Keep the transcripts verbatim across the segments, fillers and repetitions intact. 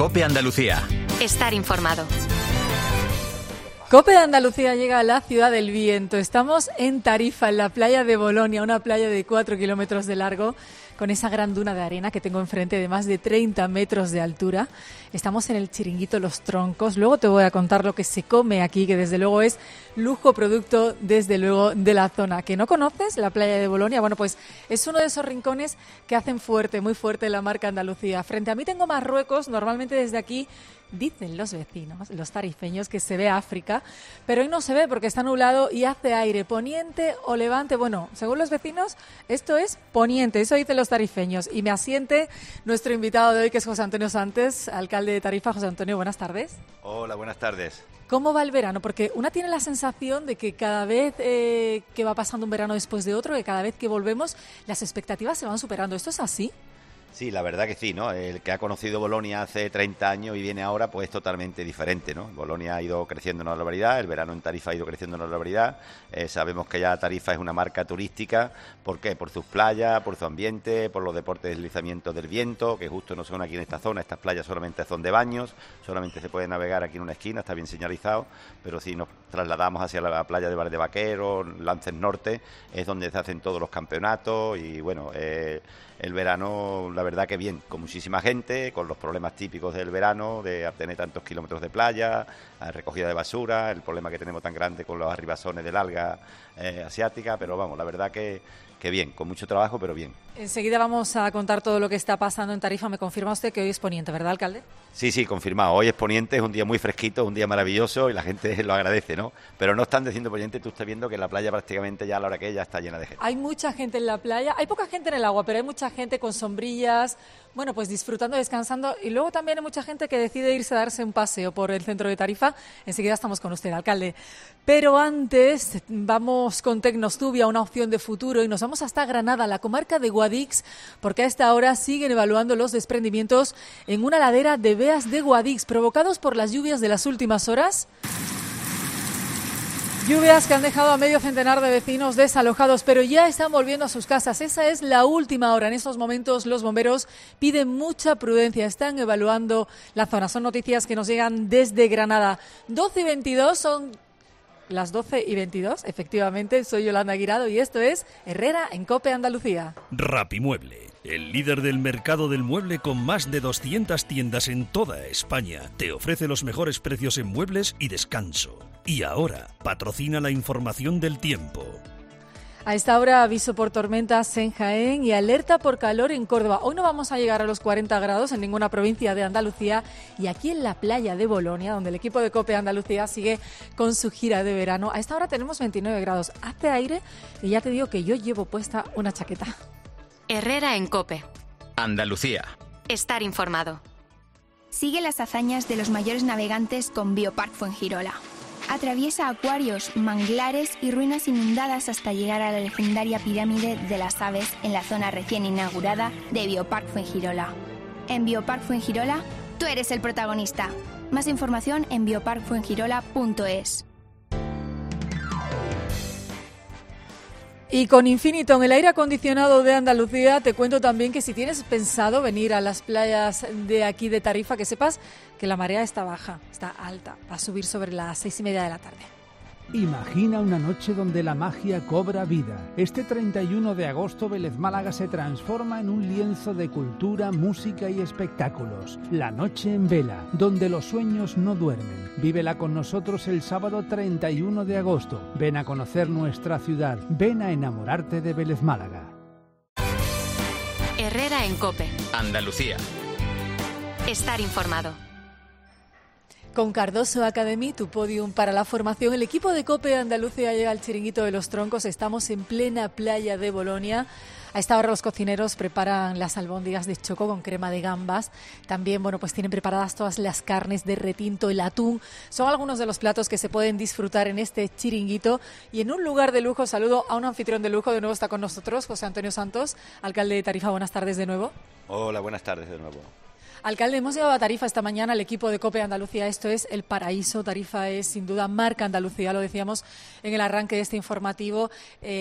COPE Andalucía. Estar informado. COPE Andalucía llega a la ciudad del viento. Estamos en Tarifa, en la playa de Bolonia, una playa de cuatro kilómetros de largo, con esa gran duna de arena que tengo enfrente de más de treinta metros de altura. Estamos en el chiringuito Los Troncos. Luego te voy a contar lo que se come aquí, que desde luego es lujo producto, desde luego, de la zona. ¿Que no conoces la playa de Bolonia? Bueno, pues es uno de esos rincones que hacen fuerte, muy fuerte la marca Andalucía. Frente a mí tengo Marruecos. Normalmente desde aquí dicen los vecinos, los tarifeños, que se ve África, pero hoy no se ve porque está nublado y hace aire poniente o levante. Bueno, según los vecinos, esto es poniente, eso dicen los tarifeños. Y me asiente nuestro invitado de hoy, que es José Antonio Santos, alcalde de Tarifa. José Antonio, buenas tardes. Hola, buenas tardes. ¿Cómo va el verano? Porque una tiene la sensación de que cada vez eh, que va pasando un verano después de otro, que cada vez que volvemos, las expectativas se van superando. ¿Esto es así? Sí, la verdad que sí, ¿no? El que ha conocido Bolonia hace treinta años y viene ahora, pues es totalmente diferente, ¿no? Bolonia ha ido creciendo en una barbaridad, el verano en Tarifa ha ido creciendo en una barbaridad. Eh, sabemos que ya Tarifa es una marca turística. ¿Por qué? Por sus playas, por su ambiente, por los deportes de deslizamiento del viento, que justo no son aquí en esta zona. Estas playas solamente son de baños, solamente se puede navegar aquí en una esquina, está bien señalizado, pero si nos trasladamos hacia la playa de Bar de Vaquero, Lances Norte, es donde se hacen todos los campeonatos y, bueno, eh, el verano, la verdad que bien, con muchísima gente, con los problemas típicos del verano, de tener tantos kilómetros de playa, recogida de basura, el problema que tenemos tan grande con los arribazones del alga eh, asiática, pero vamos, la verdad que, que bien, con mucho trabajo, pero bien. Enseguida vamos a contar todo lo que está pasando en Tarifa. Me confirma usted que hoy es poniente, ¿verdad, alcalde? Sí, sí, confirmado. Hoy es poniente, es un día muy fresquito, un día maravilloso y la gente lo agradece, ¿no? Pero no están diciendo poniente, tú estás viendo que la playa prácticamente ya a la hora que es ya está llena de gente. Hay mucha gente en la playa, hay poca gente en el agua, pero hay mucha gente con sombrillas, bueno, pues disfrutando, descansando, y luego también hay mucha gente que decide irse a darse un paseo por el centro de Tarifa. Enseguida estamos con usted, alcalde. Pero antes vamos con Tecnostubia, una opción de futuro, y nos vamos hasta Granada, la comarca de Guadix, porque a esta hora siguen evaluando los desprendimientos en una ladera de Beas de Guadix, provocados por las lluvias de las últimas horas. Lluvias que han dejado a medio centenar de vecinos desalojados, pero ya están volviendo a sus casas. Esa es la última hora. En estos momentos los bomberos piden mucha prudencia. Están evaluando la zona. Son noticias que nos llegan desde Granada. doce y veintidós son las doce y veintidós. Efectivamente, soy Yolanda Guirado y esto es Herrera en COPE Andalucía. Rapimueble, el líder del mercado del mueble con más de doscientas tiendas en toda España, te ofrece los mejores precios en muebles y descanso. Y ahora, patrocina la información del tiempo. A esta hora, aviso por tormentas en Jaén y alerta por calor en Córdoba. Hoy no vamos a llegar a los cuarenta grados en ninguna provincia de Andalucía, y aquí en la playa de Bolonia, donde el equipo de COPE Andalucía sigue con su gira de verano, a esta hora tenemos veintinueve grados. Hace aire y ya te digo que yo llevo puesta una chaqueta. Herrera en COPE Andalucía. Estar informado. Sigue las hazañas de los mayores navegantes con Biopark Fuengirola. Atraviesa acuarios, manglares y ruinas inundadas hasta llegar a la legendaria pirámide de las aves en la zona recién inaugurada de Biopark Fuengirola. En Biopark Fuengirola, tú eres el protagonista. Más información en biopark fuengirola punto es. Y con Infiniton, el aire acondicionado de Andalucía, te cuento también que si tienes pensado venir a las playas de aquí de Tarifa, que sepas que la marea está baja, está alta, va a subir sobre las seis y media de la tarde. Imagina una noche donde la magia cobra vida. Este treinta y uno de agosto, Vélez Málaga se transforma en un lienzo de cultura, música y espectáculos. La noche en vela, donde los sueños no duermen. Vívela con nosotros el sábado treinta y uno de agosto. Ven a conocer nuestra ciudad. Ven a enamorarte de Vélez Málaga. Herrera en COPE Andalucía. Estar informado. Con Cardoso Academy, tu podium para la formación, el equipo de COPE Andalucía llega al chiringuito de Los Troncos. Estamos en plena playa de Bolonia. A esta hora los cocineros preparan las albóndigas de choco con crema de gambas. También, bueno, pues tienen preparadas todas las carnes de retinto, el atún. Son algunos de los platos que se pueden disfrutar en este chiringuito. Y en un lugar de lujo, saludo a un anfitrión de lujo. De nuevo está con nosotros José Antonio Santos, alcalde de Tarifa. Buenas tardes de nuevo. Hola, buenas tardes de nuevo. Alcalde, hemos llegado a Tarifa esta mañana, el equipo de COPE Andalucía. Esto es el paraíso. Tarifa es, sin duda, marca Andalucía, lo decíamos en el arranque de este informativo. Eh,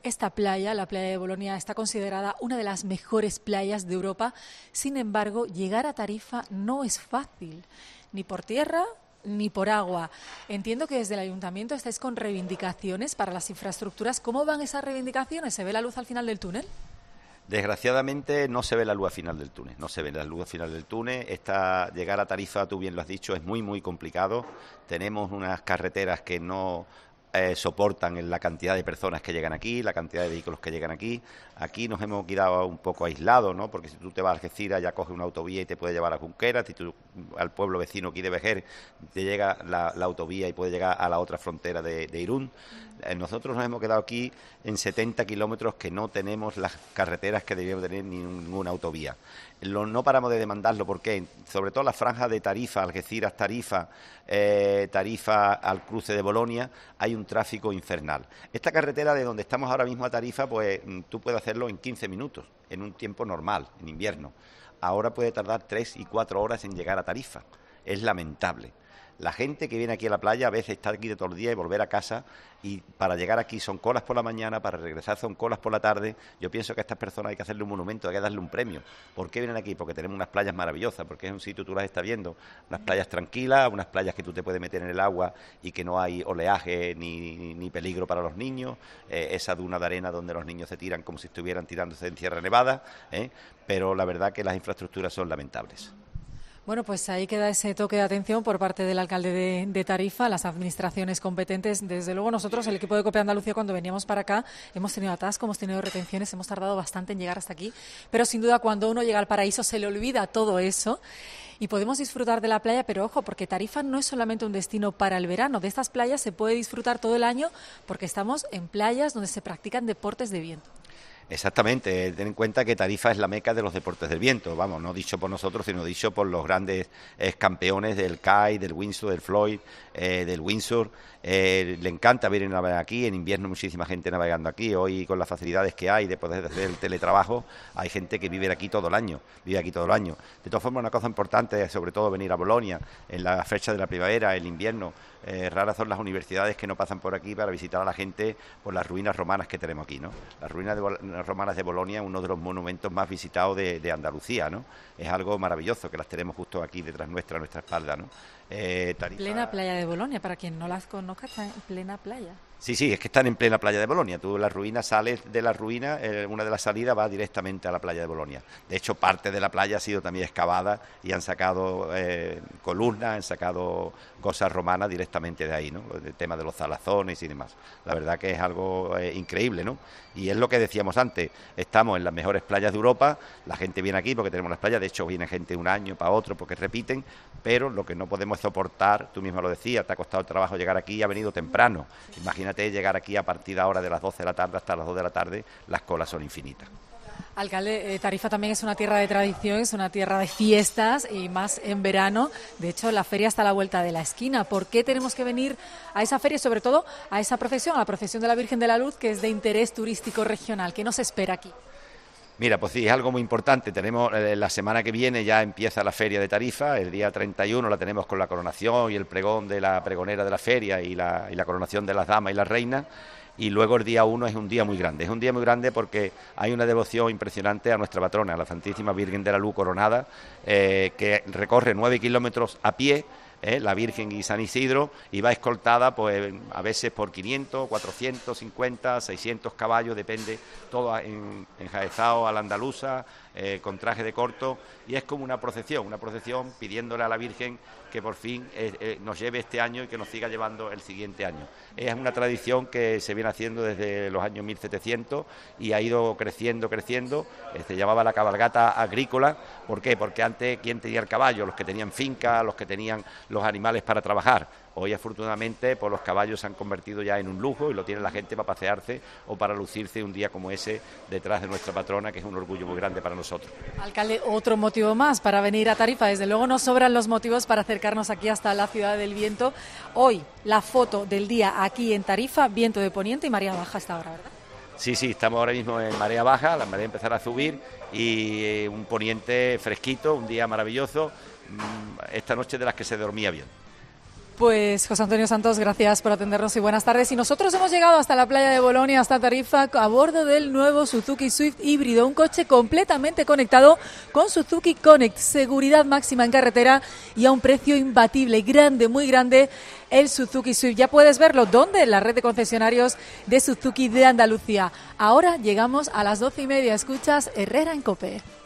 Esta playa, la playa de Bolonia, está considerada una de las mejores playas de Europa. Sin embargo, llegar a Tarifa no es fácil, ni por tierra ni por agua. Entiendo que desde el Ayuntamiento estáis con reivindicaciones para las infraestructuras. ¿Cómo van esas reivindicaciones? ¿Se ve la luz al final del túnel? Desgraciadamente no se ve la luz al final del túnel, no se ve la luz al final del túnel. Esta, llegar a Tarifa, tú bien lo has dicho, es muy, muy complicado. Tenemos unas carreteras que no eh, soportan la cantidad de personas que llegan aquí, la cantidad de vehículos que llegan aquí. Aquí nos hemos quedado un poco aislados, ¿no? Porque si tú te vas a Algeciras ya coges una autovía y te puede llevar a Junqueras, si tú al pueblo vecino aquí de Vejer te llega la, la autovía y puede llegar a la otra frontera de, de Irún. Eh, nosotros nos hemos quedado aquí en setenta kilómetros que no tenemos las carreteras que deberíamos tener ni ninguna autovía. Lo, no paramos de demandarlo porque, sobre todo la franja de Tarifa, Algeciras, Tarifa, eh, Tarifa al cruce de Bolonia, hay un tráfico infernal. Esta carretera de donde estamos ahora mismo a Tarifa, pues tú puedes hacerlo en quince minutos, en un tiempo normal, en invierno. Ahora puede tardar tres y cuatro horas en llegar a Tarifa. Es lamentable. La gente que viene aquí a la playa a veces está aquí de todo el día y volver a casa, y para llegar aquí son colas por la mañana, para regresar son colas por la tarde. Yo pienso que a estas personas hay que hacerle un monumento, hay que darle un premio. ¿Por qué vienen aquí? Porque tenemos unas playas maravillosas, porque es un sitio, tú las estás viendo, unas playas tranquilas, unas playas que tú te puedes meter en el agua y que no hay oleaje ni, ni, ni peligro para los niños, eh, esa duna de arena donde los niños se tiran como si estuvieran tirándose en Sierra Nevada, ¿eh? Pero la verdad que las infraestructuras son lamentables. Bueno, pues ahí queda ese toque de atención por parte del alcalde de, de Tarifa, las administraciones competentes. Desde luego nosotros, el equipo de COPE Andalucía, cuando veníamos para acá, hemos tenido atascos, hemos tenido retenciones, hemos tardado bastante en llegar hasta aquí, pero sin duda cuando uno llega al paraíso se le olvida todo eso y podemos disfrutar de la playa, pero ojo, porque Tarifa no es solamente un destino para el verano. De estas playas se puede disfrutar todo el año porque estamos en playas donde se practican deportes de viento. Exactamente, ten en cuenta que Tarifa es la meca de los deportes del viento, vamos, no dicho por nosotros, sino dicho por los grandes eh, campeones del kite, del windsurf, del floyd, eh, del windsurf. Eh, le encanta venir a navegar aquí, en invierno muchísima gente navegando aquí. Hoy con las facilidades que hay de poder hacer el teletrabajo, hay gente que vive aquí todo el año, vive aquí todo el año. De todas formas, una cosa importante es sobre todo venir a Bolonia en la fecha de la primavera, el invierno. Eh, raras son las universidades que no pasan por aquí para visitar a la gente por las ruinas romanas que tenemos aquí, ¿no? Las ruinas de Bol- romanas de Bolonia es uno de los monumentos más visitados de, de Andalucía, ¿no? Es algo maravilloso que las tenemos justo aquí detrás nuestra, a nuestra espalda, ¿no? Eh, Tarifa... Plena playa de Bolonia, para quien no las conozca, está en plena playa. Sí, sí, es que están en plena playa de Bolonia. Tú las ruinas, sales de la ruina, eh, una de las salidas va directamente a la playa de Bolonia. De hecho, parte de la playa ha sido también excavada y han sacado eh, columnas, han sacado cosas romanas directamente de ahí, ¿no? El tema de los zalazones y demás. La verdad que es algo eh, increíble, ¿no? Y es lo que decíamos antes, estamos en las mejores playas de Europa, la gente viene aquí porque tenemos las playas, de hecho viene gente un año para otro porque repiten, pero lo que no podemos soportar, tú misma lo decías, te ha costado el trabajo llegar aquí y ha venido temprano. Imagínate llegar aquí a partir de ahora de las doce de la tarde hasta las dos de la tarde, las colas son infinitas. Alcalde, eh, Tarifa también es una tierra de tradición, es una tierra de fiestas y más en verano. De hecho, la feria está a la vuelta de la esquina. ¿Por qué tenemos que venir a esa feria y sobre todo a esa procesión, a la procesión de la Virgen de la Luz, que es de interés turístico regional? ¿Qué nos espera aquí? Mira, pues sí, es algo muy importante. Tenemos eh, la semana que viene ya empieza la feria de Tarifa, el día treinta y uno la tenemos con la coronación y el pregón de la pregonera de la feria y la, y la coronación de las damas y las reinas. Y luego el día uno es un día muy grande, es un día muy grande porque hay una devoción impresionante a nuestra patrona, a la Santísima Virgen de la Luz Coronada, eh, que recorre nueve kilómetros a pie, eh, la Virgen y San Isidro, y va escoltada pues a veces por quinientos, cuatrocientos cincuenta, seiscientos caballos, depende, todo en, enjaezado a la andaluza, eh, con traje de corto, y es como una procesión, una procesión pidiéndole a la Virgen que por fin eh, eh, nos lleve este año y que nos siga llevando el siguiente año. Es una tradición que se viene haciendo desde los años mil setecientos y ha ido creciendo, creciendo. Eh, se llamaba la cabalgata agrícola. ¿Por qué? Porque antes, ¿quién tenía el caballo? Los que tenían finca, los que tenían los animales para trabajar. Hoy, afortunadamente, pues los caballos se han convertido ya en un lujo y lo tiene la gente para pasearse o para lucirse un día como ese detrás de nuestra patrona, que es un orgullo muy grande para nosotros. Alcalde, otro motivo más para venir a Tarifa. Desde luego nos sobran los motivos para acercarnos aquí hasta la Ciudad del Viento. Hoy, la foto del día aquí en Tarifa, viento de poniente y marea baja hasta ahora, ¿verdad? Sí, sí, estamos ahora mismo en marea baja, la marea empezará a subir y eh, un poniente fresquito, un día maravilloso, esta noche de las que se dormía bien. Pues José Antonio Santos, gracias por atendernos y buenas tardes. Y nosotros hemos llegado hasta la playa de Bolonia, hasta Tarifa, a bordo del nuevo Suzuki Swift híbrido, un coche completamente conectado con Suzuki Connect, seguridad máxima en carretera y a un precio imbatible, grande, muy grande, el Suzuki Swift. Ya puedes verlo, ¿dónde? En la red de concesionarios de Suzuki de Andalucía. Ahora llegamos a las doce y media, escuchas Herrera en COPE.